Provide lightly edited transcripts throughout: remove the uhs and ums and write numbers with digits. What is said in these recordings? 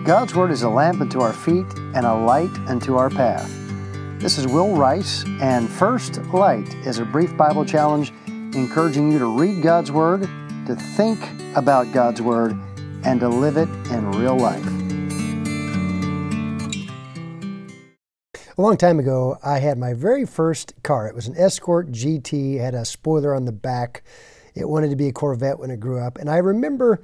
God's Word is a lamp unto our feet and a light unto our path. This is Will Rice, and First Light is a brief Bible challenge encouraging you to read God's Word, to think about God's Word, and to live it in real life. A long time ago, I had my very first car. It was an Escort GT, had a spoiler on the back. It wanted to be a Corvette when it grew up. And I remember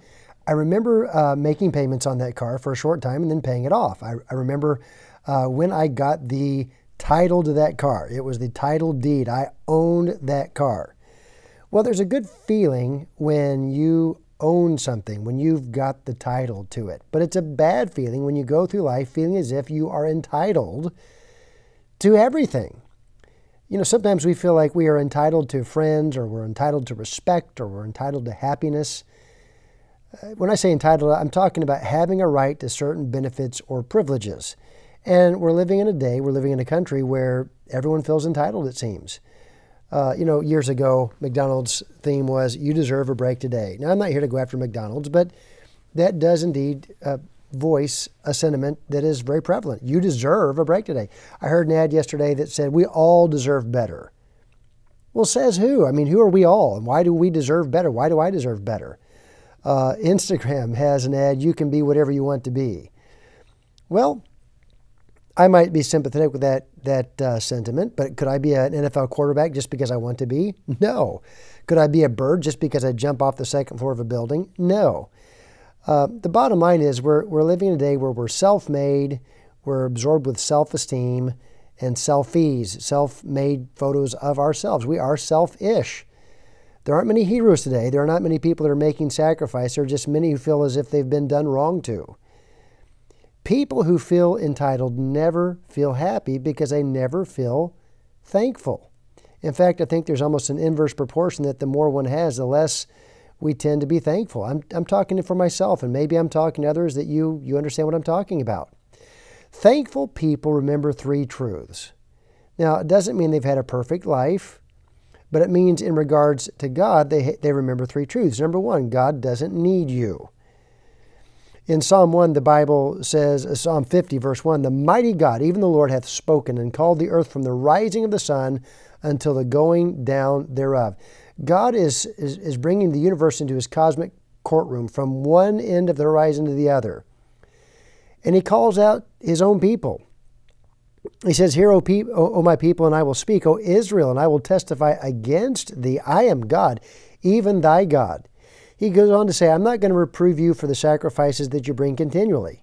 making payments on that car for a short time and then paying it off. I remember when I got the title to that car. It was the title deed. I owned that car. Well, there's a good feeling when you own something, when you've got the title to it. But it's a bad feeling when you go through life feeling as if you are entitled to everything. You know, sometimes we feel like we are entitled to friends, or we're entitled to respect, or we're entitled to happiness. When I say entitled, I'm talking about having a right to certain benefits or privileges. And we're living in a country where everyone feels entitled, it seems. Years ago, McDonald's theme was, "You deserve a break today." Now, I'm not here to go after McDonald's, but that does indeed voice a sentiment that is very prevalent. You deserve a break today. I heard an ad yesterday that said, "We all deserve better." Well, says who? I mean, who are we all? And why do we deserve better? Why do I deserve better? Instagram has an ad, "You can be whatever you want to be." Well, I might be sympathetic with that sentiment, but could I be an NFL quarterback just because I want to be? No. Could I be a bird just because I jump off the second floor of a building? No. The bottom line is we're living in a day where we're self-made, we're absorbed with self-esteem and selfies, self-made photos of ourselves. We are selfish. There aren't many heroes today. There are not many people that are making sacrifice. There are just many who feel as if they've been done wrong to. People who feel entitled never feel happy because they never feel thankful. In fact, I think there's almost an inverse proportion that the more one has, the less we tend to be thankful. I'm talking for myself, and maybe I'm talking to others that you understand what I'm talking about. Thankful people remember three truths. Now, it doesn't mean they've had a perfect life, but it means in regards to God, they remember three truths. Number one, God doesn't need you. In Psalm 1, the Bible says, Psalm 50, verse 1, "The mighty God, even the Lord, hath spoken and called the earth from the rising of the sun until the going down thereof." God is bringing the universe into his cosmic courtroom from one end of the horizon to the other. And he calls out his own people. He says, "Hear, O my people, and I will speak. O Israel, and I will testify against thee. I am God, even thy God." He goes on to say, "I'm not going to reprove you for the sacrifices that you bring continually.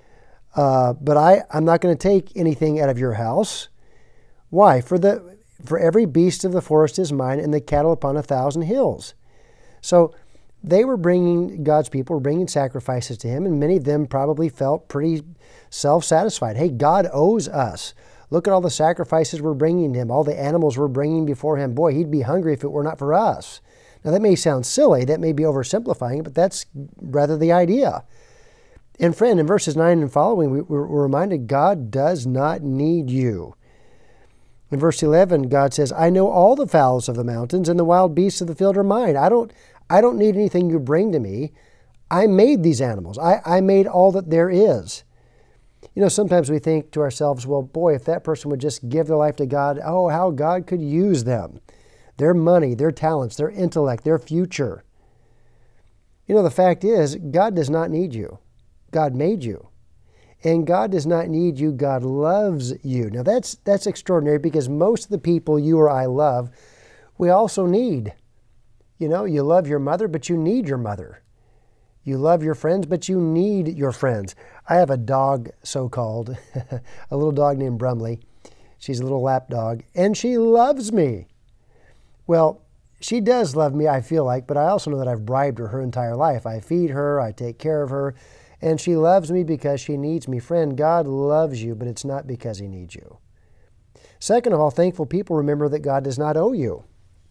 But I'm not going to take anything out of your house." Why? For every beast of the forest is mine, and the cattle upon 1,000 hills. So God's people were bringing sacrifices to him, and many of them probably felt pretty self-satisfied. Hey, God owes us. Look at all the sacrifices we're bringing him, all the animals we're bringing before him. Boy, he'd be hungry if it were not for us. Now, that may sound silly. That may be oversimplifying, but that's rather the idea. And friend, in verses 9 and following, we're reminded God does not need you. In verse 11, God says, "I know all the fowls of the mountains, and the wild beasts of the field are mine." I don't need anything you bring to me. I made these animals. I made all that there is. You know, sometimes we think to ourselves, well, boy, if that person would just give their life to God, oh, how God could use them. Their money, their talents, their intellect, their future. You know, the fact is, God does not need you. God made you. And God does not need you. God loves you. Now, that's extraordinary, because most of the people you or I love, we also need. You know, you love your mother, but you need your mother. You love your friends, but you need your friends. I have a dog, so-called, a little dog named Brumley. She's a little lap dog, and she loves me. Well, she does love me, I feel like, but I also know that I've bribed her entire life. I feed her, I take care of her, and she loves me because she needs me. Friend, God loves you, but it's not because he needs you. Second of all, thankful people remember that God does not owe you.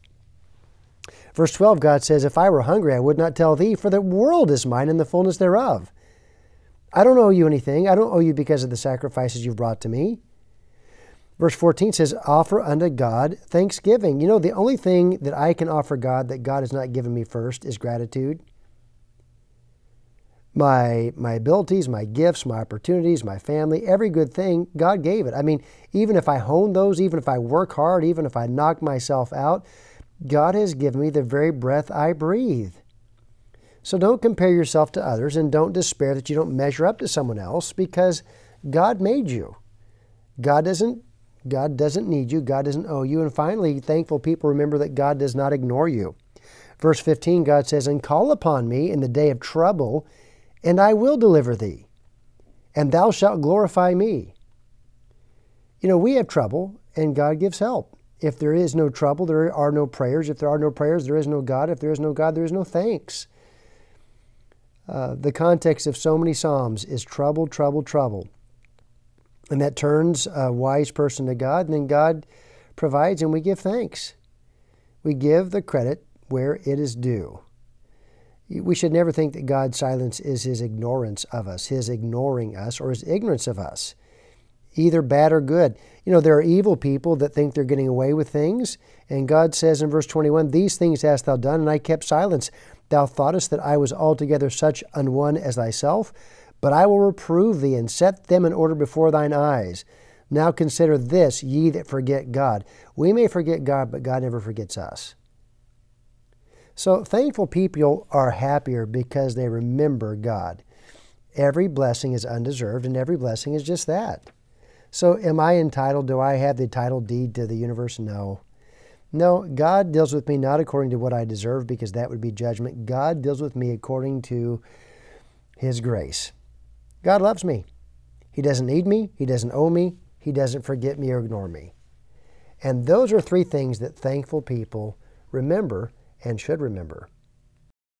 Verse 12, God says, "If I were hungry, I would not tell thee, for the world is mine and the fullness thereof." I don't owe you anything. I don't owe you because of the sacrifices you've brought to me. Verse 14 says, "Offer unto God thanksgiving." You know, the only thing that I can offer God that God has not given me first is gratitude. My abilities, my gifts, my opportunities, my family, every good thing, God gave it. I mean, even if I hone those, even if I work hard, even if I knock myself out, God has given me the very breath I breathe. So don't compare yourself to others, and don't despair that you don't measure up to someone else, because God made you. God doesn't need you. God doesn't owe you. And finally, thankful people remember that God does not ignore you. Verse 15, God says, "And call upon me in the day of trouble, and I will deliver thee, and thou shalt glorify me." We have trouble, and God gives help. If there is no trouble, there are no prayers. If there are no prayers, there is no God. If there is no God, there is no thanks. The context of so many Psalms is trouble, trouble, trouble. And that turns a wise person to God, and then God provides, and we give thanks. We give the credit where it is due. We should never think that God's silence is His ignorance of us, His ignoring us, or His ignorance of us, either bad or good. There are evil people that think they're getting away with things, and God says in verse 21, "These things hast thou done, and I kept silence. Thou thoughtest that I was altogether such an one as thyself, but I will reprove thee, and set them in order before thine eyes. Now consider this, ye that forget God." We may forget God, but God never forgets us. So thankful people are happier because they remember God. Every blessing is undeserved, and every blessing is just that. So am I entitled? Do I have the title deed to the universe? No. No, God deals with me not according to what I deserve, because that would be judgment. God deals with me according to His grace. God loves me. He doesn't need me. He doesn't owe me. He doesn't forget me or ignore me. And those are three things that thankful people remember and should remember.